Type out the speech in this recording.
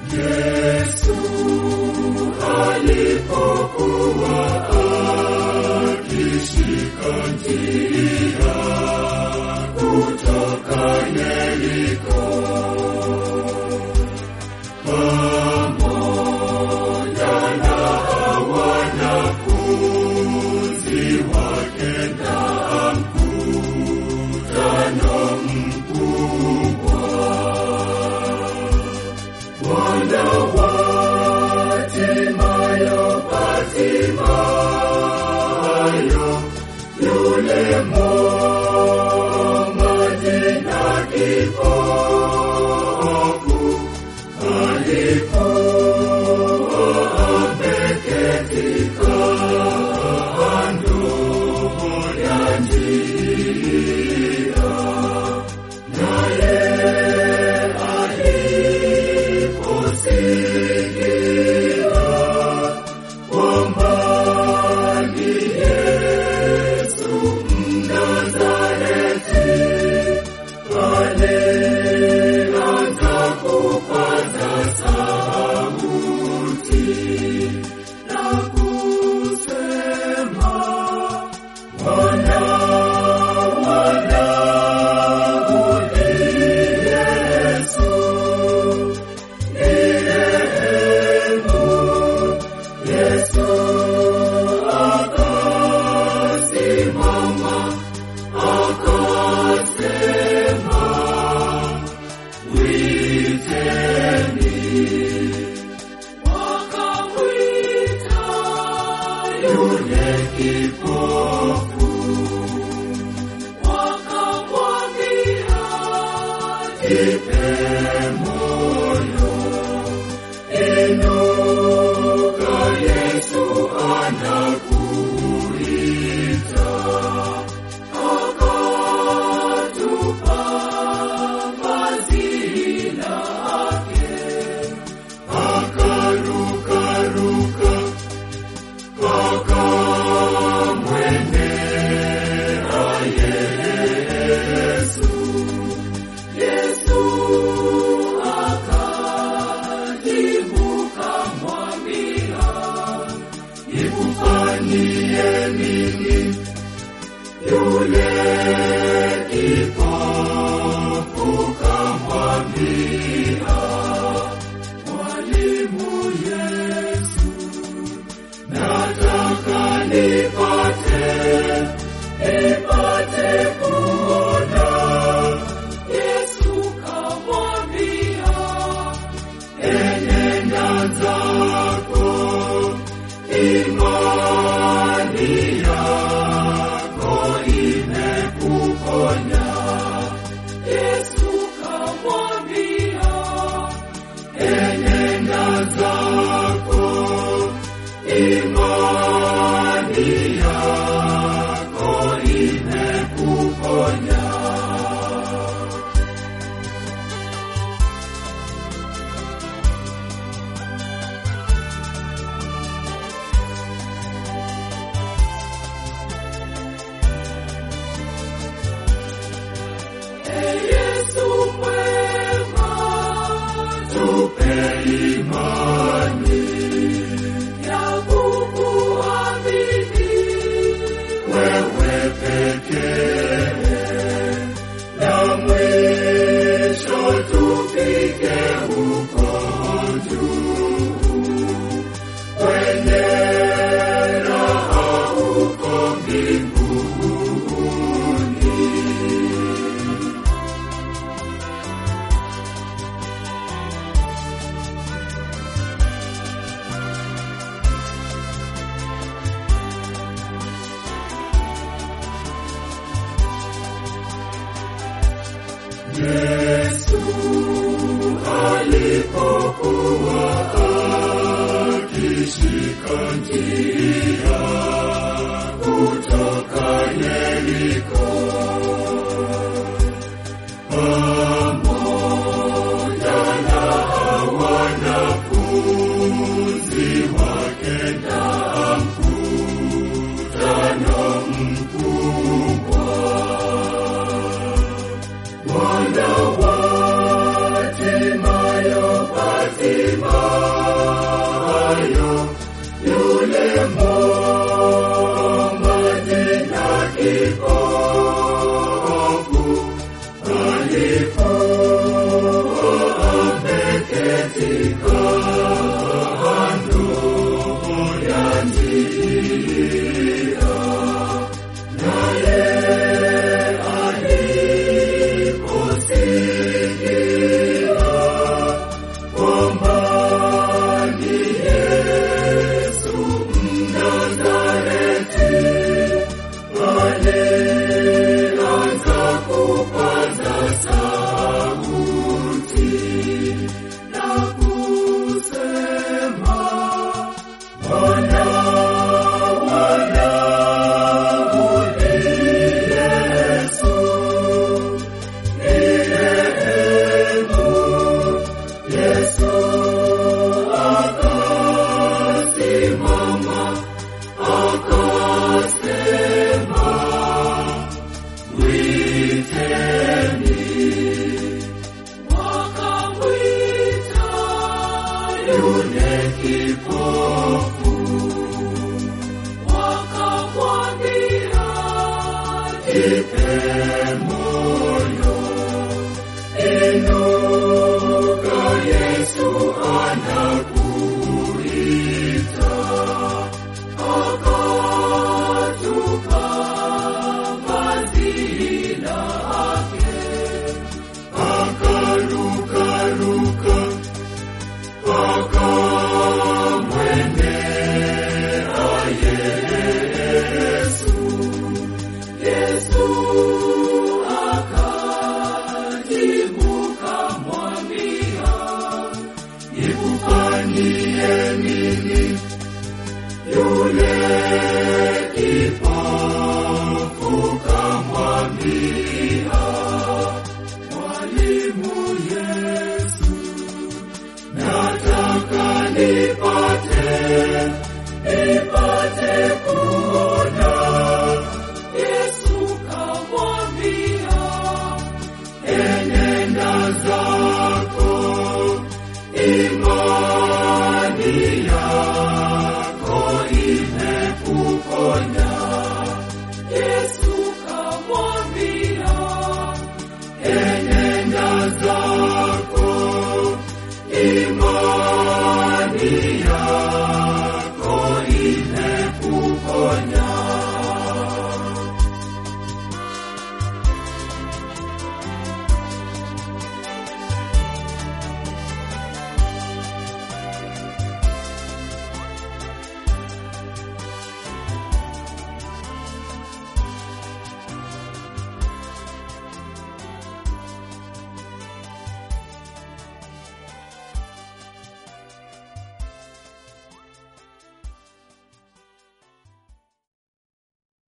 Yesu alipokuwa akishika njia kutoka Yeriko, pamoja na wanafunzi wake na mkutano mkubwa, Bwana wa Timayo, yule mwomaji na kipofu, alikuwa ameketi kando ya njia, naye aliposikia kwamba ni Yesu Mnazareti, alianza kupaza sauti na kusema, Bwana wangu ni Yesu, nirehemu. Yesu akasimama akasema, mwiteni. Wakamwita yule kipofu, wakamwambia, jipe moyo, inuka, Yesu anakuita. Akatupa vazi lake, akarukaruka, akamwendea Yesu. Yesu akajibu kamwambia, nikufanyie nini? Yule kipofu kamwambia, Mwalimu Yesu, nataka nipate kuona. Yesu kamwambia, enenda zako, imani yako imekuponya. Yesu kamwambia, enenda zako, imani yako imekuponya. Yesu mwema, tupe imani ya kukuamini wewe pekee, na mwisho tufike huko juu kwenye raha huko mbinguni. Yesu alipokuwa akishika njia kutoka Yeriko, pamoja na wanafunzi wake na mkutano mkubwa, Bwana wa Timayo, kipofu, wakamwambia, jipe moyo, inuka, Yesu anakuita. Akatupa vazi lake, akarukaruka, akamwendea Yesu. Yesu akajibu kamwambia, nikufanyie nini? Yule